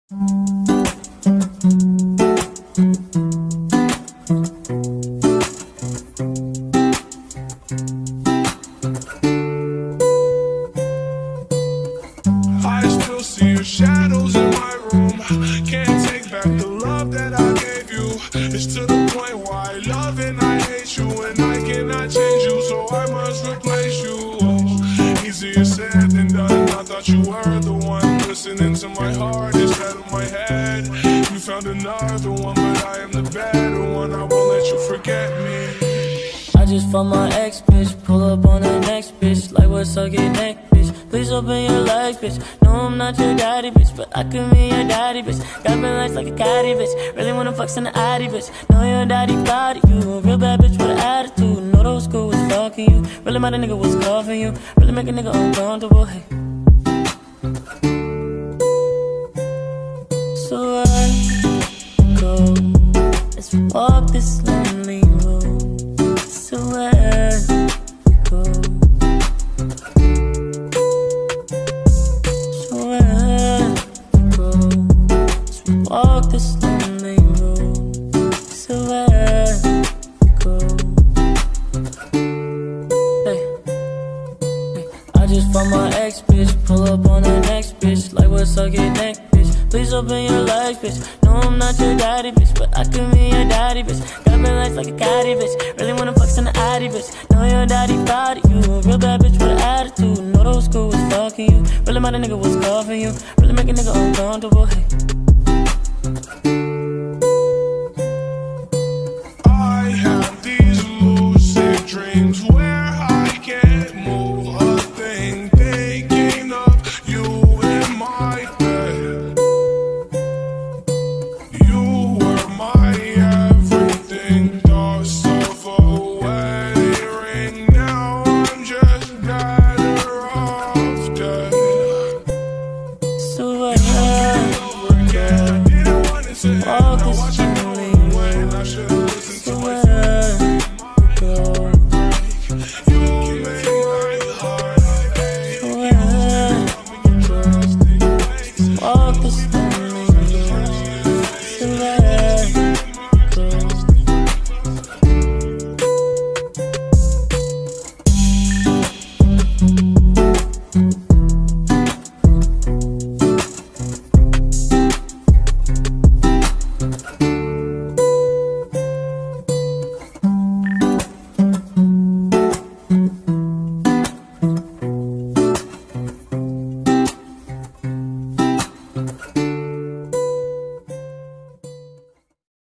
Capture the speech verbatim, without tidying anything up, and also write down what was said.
still see your shadows in my room. Can't take back the love that I gave you. It's to the point why I love and I hate you, and I cannot change you, so I must replace you. Oh, easier said than done. I thought you were the one listening to my heart instead of my head. You found another one, but I am the better one. I won't let you forget me. I just found my ex, bitch. Pull up on the next bitch. Like what's up, get neck, bitch. Please open your legs, bitch. No, I'm not your daddy, bitch, but I could be your daddy, bitch. Got me legs like a caddy, bitch. Really wanna fuck in the addy, bitch. Know your daddy proud of you. A real bad bitch with an attitude. Know those school was fucking you. Really mad a nigga was cuffing you. Really make a nigga uncomfortable, hey. So I go. Let's walk this lonely road. So where we go? So where we go? So we walk this lonely road. So where we go? Hey, hey. I just found my ex, bitch. Pull up on the next bitch. Like what's up, get neck, bitch. Please open your legs, bitch. No, I'm not your daddy, bitch, but I could be your daddy, bitch. Got me legs like a caddy, bitch. Really wanna fuck in the addy, bitch. Know your daddy proud of you. A real bad bitch with an attitude. Know those school was fucking you. Really mad a nigga was cuffing you. Really make a nigga uncomfortable, hey. I have these lucid dreams where I can't move a thing, thinking of you in my bed. You were my everything, thoughts of a wedding ring. Now I'm just better off dead. So where Over again, I didn't want to say it. Now watch it go away, and I should